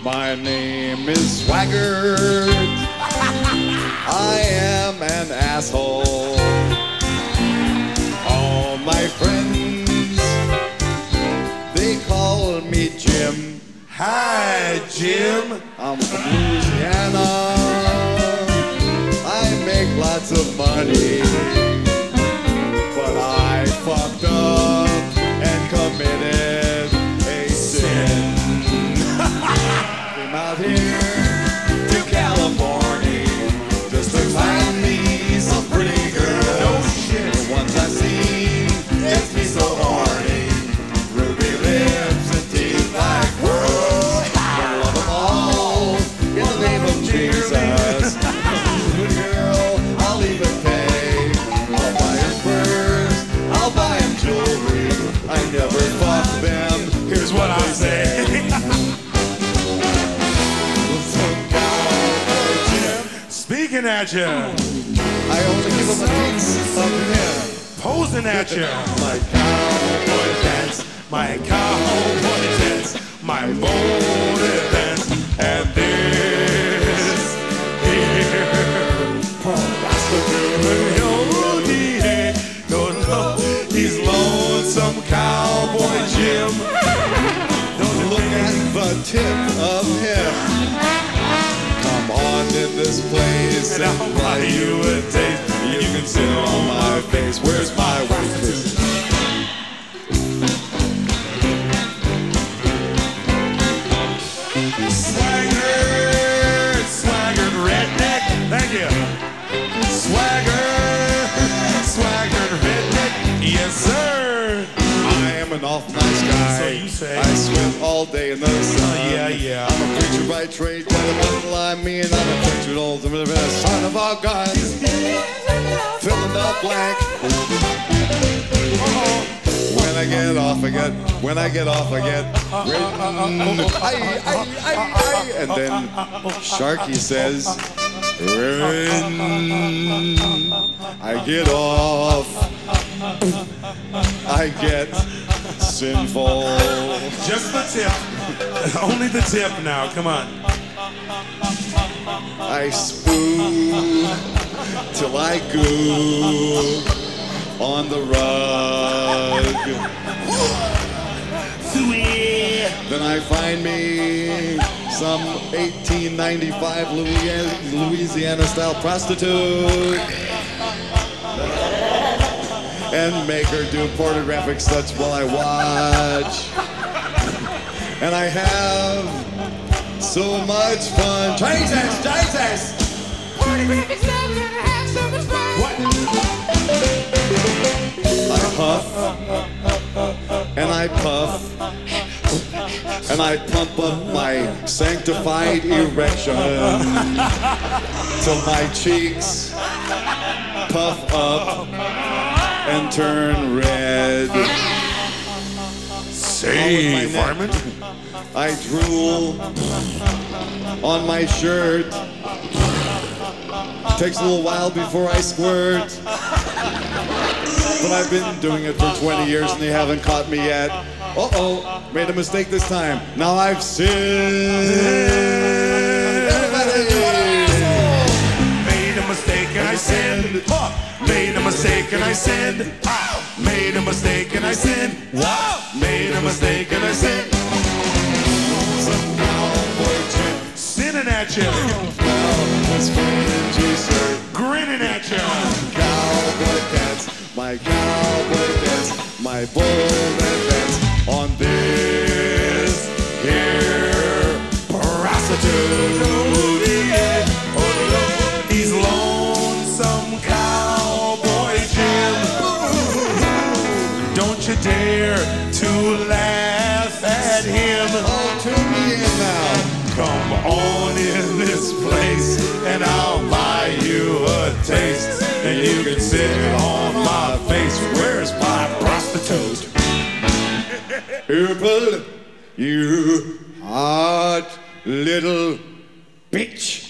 My name is Swaggart. I am an asshole. All my friends, they call me Jim. Hi, Jim. I'm from Louisiana. I make lots of money, but I fucked up and committed a sin. Came out here to California just to find me some pretty girls. No shit. The ones I've seen gets me so horny. Ruby lips and teeth like pearls. I love them all in the name of Jesus. Good girl, I'll even pay. I'll buy him furs, I'll buy him jewelry. I never fuck them. Here's what I say. Speaking at you. I only give him a piece of him. Posing at you. My cowboy dance, My cowboy dance, my bony dance, and this here prostitute. He's lonesome cowboy Jim. don't look at the tip of him. Come on in this place And I'll buy you a taste. You can sit on my face. Where's my waitress? Swaggart, Swaggart redneck. Thank you. Swaggart redneck. Yes, sir. I am an awful nice guy. So you say. I swim all day in the sun. Yeah. I'm a preacher by trade, but a little I mean I'm a preacher ultimate son of a gun. Filling the blank. When I get off, I get written. And then Sharky says, when I get off, I get sinful. Just the tip. Only the tip now. Come on. I spoo till I goo on the rug. Then I find me some 1895 Louisiana style prostitute and make her do pornographic stunts while I watch. And I have so much fun. Jesus! I huff and I puff and I pump up my sanctified erection till my cheeks puff up and turn red. Say, Farman. I drool on my shirt. Takes a little while before I squirt. But I've been doing it for 20 years and they haven't caught me yet. Uh-oh, made a mistake this time. Now I've sinned. Everybody! Made a mistake and I sinned. Made a mistake and I sinned. Made a mistake and I sinned. Made a mistake and I sinned. Some cowboy chick. Sinning at you. That's sir. Grinning at you. Cowboy dance, my cowboy dance, my bull dance on this here prostitute. He's lonesome cowboy Jim. Don't you dare to laugh at him. Oh, tune me in now. Come on in this place and I'll buy you a taste. And you can sit on my face. Where's my prostitute? You hot little bitch.